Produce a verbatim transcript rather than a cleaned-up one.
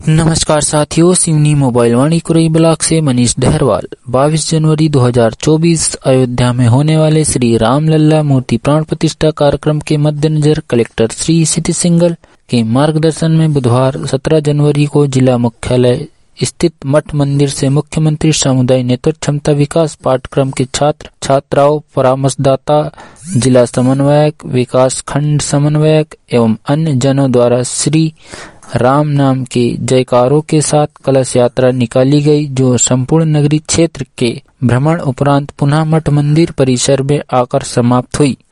नमस्कार साथियों, Seoni mobile Vani Kurai block से मनीष डहरवाल। बाईस जनवरी दो हज़ार चौबीस अयोध्या में होने वाले श्री रामलला मूर्ति प्राण प्रतिष्ठा कार्यक्रम के मद्देनजर कलेक्टर श्री सिटी सिंघल के मार्गदर्शन में बुधवार सत्रह जनवरी को जिला मुख्यालय स्थित मठ मंदिर से मुख्यमंत्री समुदाय नेतृत्व क्षमता विकास पाठ्यक्रम के छात्र छात्राओं, परामर्शदाता, जिला समन्वयक, विकास खंड समन्वयक एवं अन्य जनों द्वारा श्री राम नाम के जयकारों के साथ कलश यात्रा निकाली गई, जो संपूर्ण नगरी क्षेत्र के भ्रमण उपरांत पुनः मठ मंदिर परिसर में आकर समाप्त हुई।